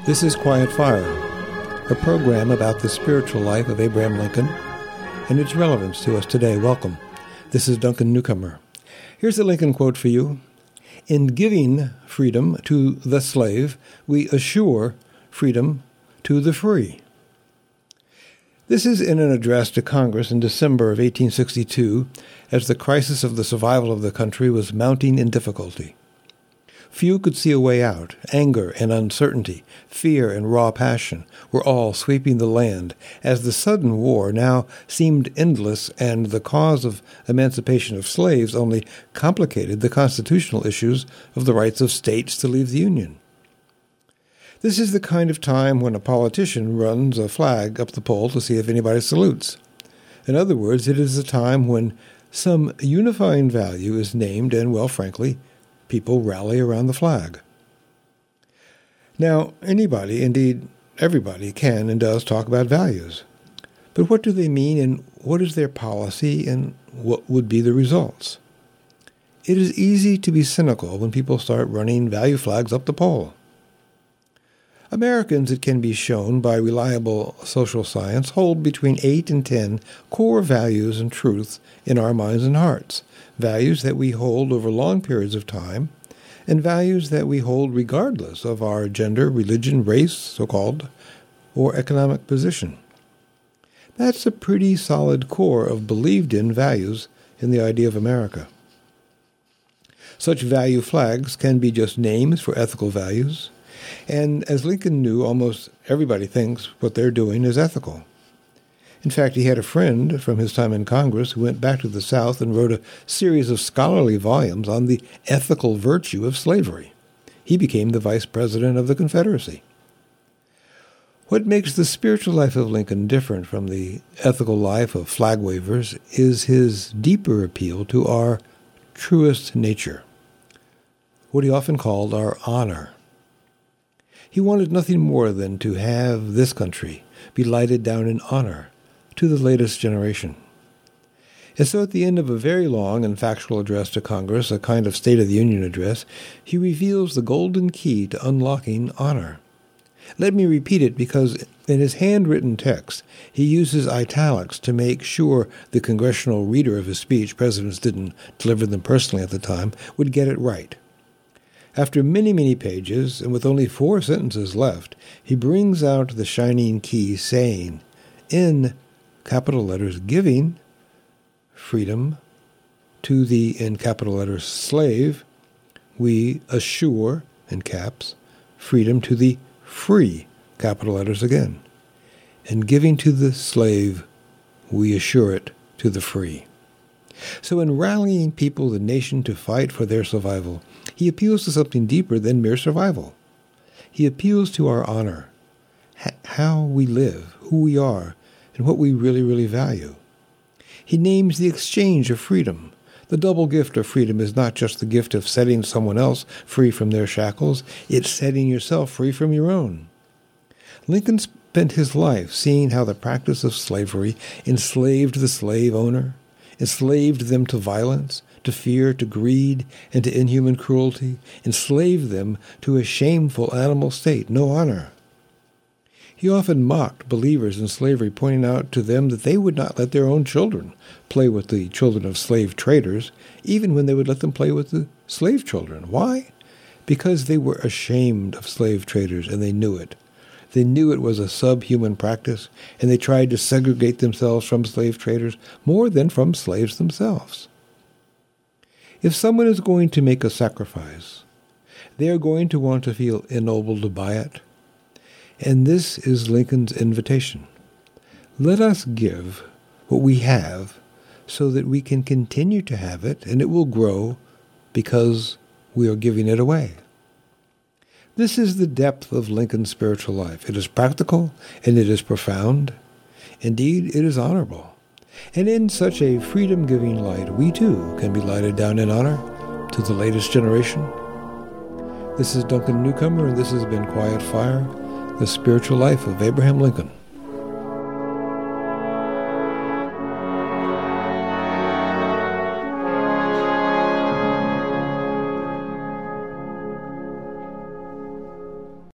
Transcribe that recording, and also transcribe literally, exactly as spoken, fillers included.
This is Quiet Fire, a program about the spiritual life of Abraham Lincoln and its relevance to us today. Welcome. This is Duncan Newcomer. Here's a Lincoln quote for you. In giving freedom to the slave, we assure freedom to the free. This is in an address to Congress in December of eighteen sixty-two, as the crisis of the survival of the country was mounting in difficulty. Few could see a way out. Anger and uncertainty, fear and raw passion were all sweeping the land, as the sudden war now seemed endless, and the cause of emancipation of slaves only complicated the constitutional issues of the rights of states to leave the Union. This is the kind of time when a politician runs a flag up the pole to see if anybody salutes. In other words, it is a time when some unifying value is named and, well, frankly, people rally around the flag. Now, anybody, indeed everybody, can and does talk about values. But what do they mean, and what is their policy, and what would be the results? It is easy to be cynical when people start running value flags up the pole. Americans, it can be shown by reliable social science, hold between eight and ten core values and truths in our minds and hearts, values that we hold over long periods of time, and values that we hold regardless of our gender, religion, race, so-called, or economic position. That's a pretty solid core of believed-in values in the idea of America. Such value flags can be just names for ethical values, and as Lincoln knew, almost everybody thinks what they're doing is ethical. In fact, he had a friend from his time in Congress who went back to the South and wrote a series of scholarly volumes on the ethical virtue of slavery. He became the vice president of the Confederacy. What makes the spiritual life of Lincoln different from the ethical life of flag wavers is his deeper appeal to our truest nature, what he often called our honor. He wanted nothing more than to have this country be lighted down in honor to the latest generation. And so at the end of a very long and factual address to Congress, a kind of State of the Union address, he reveals the golden key to unlocking honor. Let me repeat it, because in his handwritten text, he uses italics to make sure the congressional reader of his speech — presidents didn't deliver them personally at the time — would get it right. After many, many pages, and with only four sentences left, he brings out the shining key, saying, in capital letters, giving freedom to the, in capital letters, slave, we assure, in caps, freedom to the free, capital letters again. And giving to the slave, we assure it to the free. So in rallying people, the nation, to fight for their survival, he appeals to something deeper than mere survival. He appeals to our honor, ha- how we live, who we are, and what we really, really value. He names the exchange of freedom. The double gift of freedom is not just the gift of setting someone else free from their shackles, it's setting yourself free from your own. Lincoln spent his life seeing how the practice of slavery enslaved the slave owner, enslaved them to violence, to fear, to greed, and to inhuman cruelty, enslaved them to a shameful animal state, no honor. He often mocked believers in slavery, pointing out to them that they would not let their own children play with the children of slave traders, even when they would let them play with the slave children. Why? Because they were ashamed of slave traders, and they knew it. They knew it was a subhuman practice, and they tried to segregate themselves from slave traders more than from slaves themselves. If someone is going to make a sacrifice, they are going to want to feel ennobled by it. And this is Lincoln's invitation. Let us give what we have so that we can continue to have it, and it will grow because we are giving it away. This is the depth of Lincoln's spiritual life. It is practical, and it is profound. Indeed, it is honorable. And in such a freedom-giving light, we too can be lighted down in honor to the latest generation. This is Duncan Newcomer, and this has been Quiet Fire, the spiritual life of Abraham Lincoln.